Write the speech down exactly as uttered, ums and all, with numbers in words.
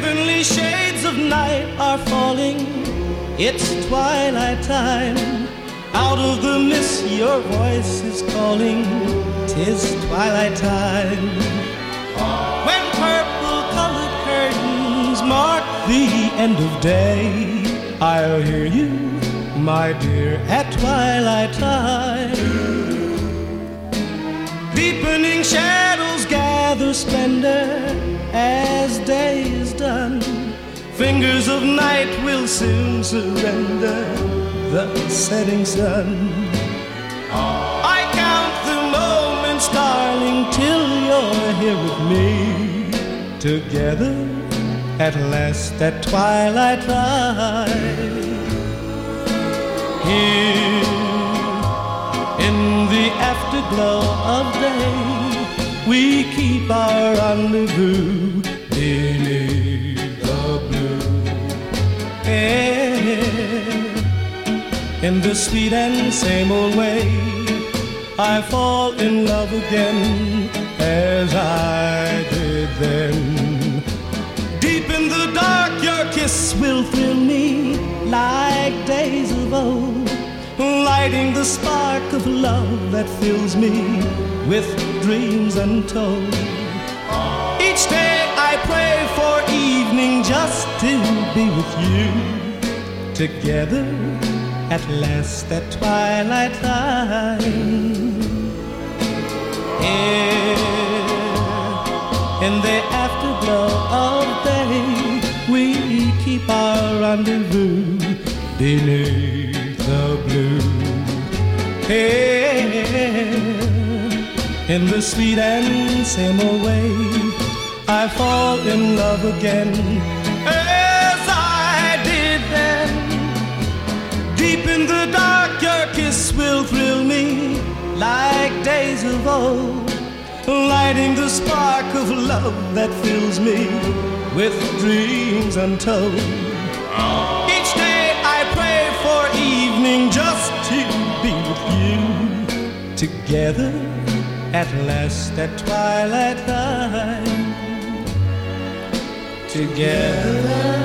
heavenly shades of night are falling. It's twilight time. Out of the mist your voice is calling. 'Tis twilight time. When purple-colored curtains mark the end of day, I'll hear you, my dear, at twilight time. Deepening shadows gather splendor as day is done. Fingers of night will soon surrender the setting sun. I count the moments, darling, till you're here with me. Together at last at twilight time. Here in the afterglow of day, we keep our rendezvous beneath the blue air. In the sweet and same old way, I fall in love again as I did then. Deep in the dark, your kiss will thrill me like days of old, lighting the spark of love that fills me with dreams untold. Each day I pray for evening just to be with you. Together at last at twilight time. Here in the afterglow of day, we keep our rendezvous beneath the blue air. In the sweet and same old way, I fall in love again as I did then. Deep in the dark, your kiss will thrill me like days of old, lighting the spark of love that fills me with dreams untold. Each day I pray for evening just to be with you. Together at last at twilight time. Together